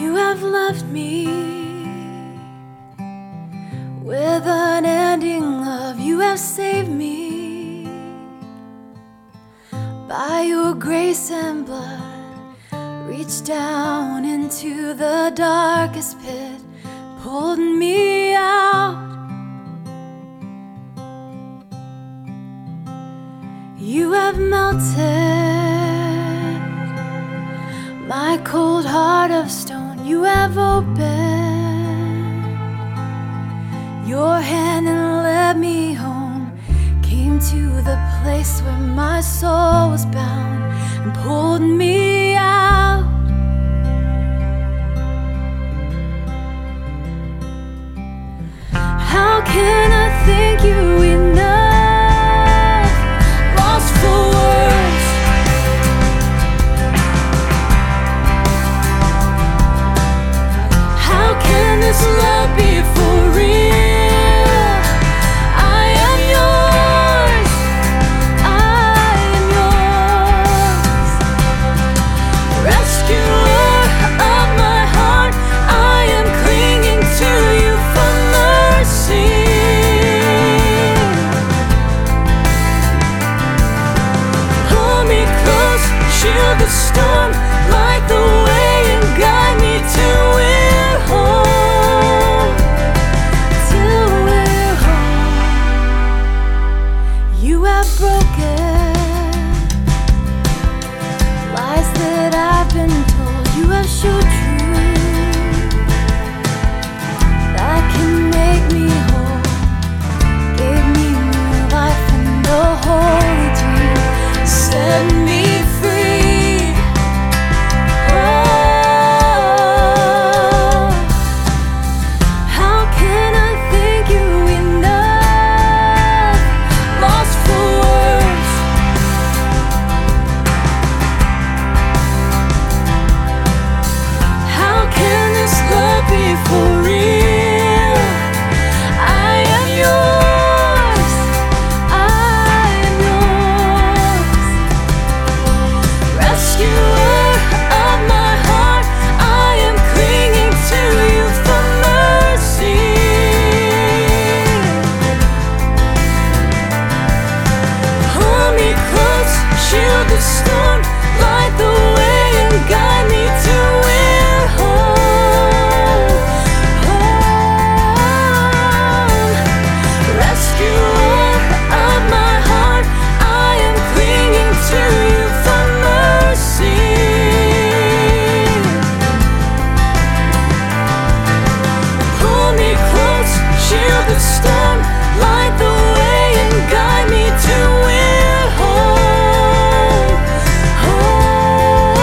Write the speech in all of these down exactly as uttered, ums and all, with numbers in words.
You have loved me with an ending love. You have saved me by your grace and blood. Reached down into the darkest pit, pulled me out. You have melted my cold heart of stone. You have opened your hand and led me home. Came to the place where my soul was bound and pulled me out. How can I thank you enough? Lost for words. How can this love be for real? I am yours, I am yours. Rescuer of my heart, I am clinging to you for mercy. Pull me close, shield the storm, light the way and guide me to we're home, till we're home. You have broken lies that I've been told. You have showed truth that can make me whole. Gave me new life and a holy dream. Set me free. Oh, how can I thank you enough? Lost for words. How can this love be for real? I am yours, I am yours. Rescuer of my heart, I am clinging to you for mercy. Pull me close, shield the storm, light the way and guide me to we're home, home. Rescuer of my heart, I am clinging to you for mercy. Pull me close, shield the storm, light the way and guide me to we're home, home.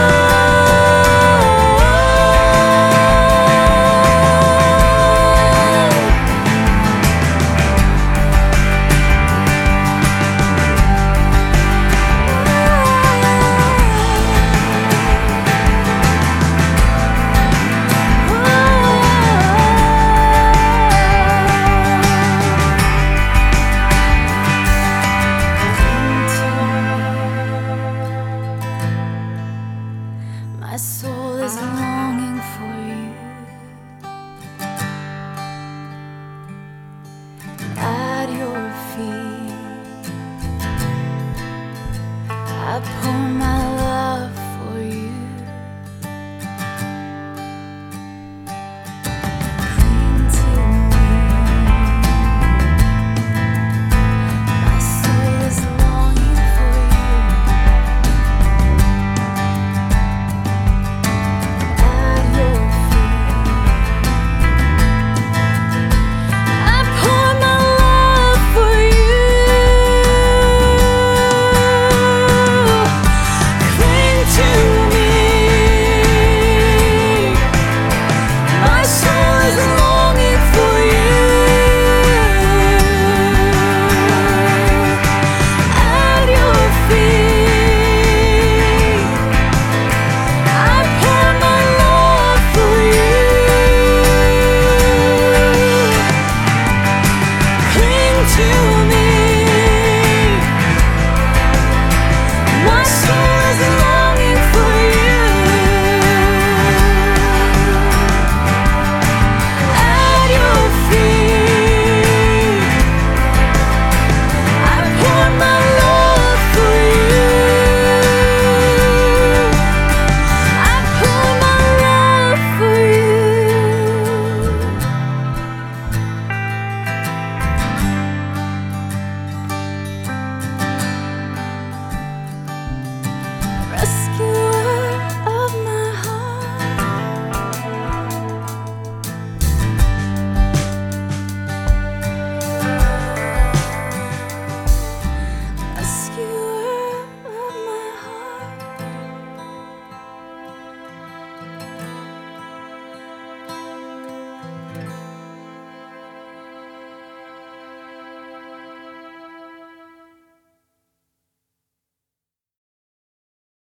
My soul is longing for you. At your feet, I pour my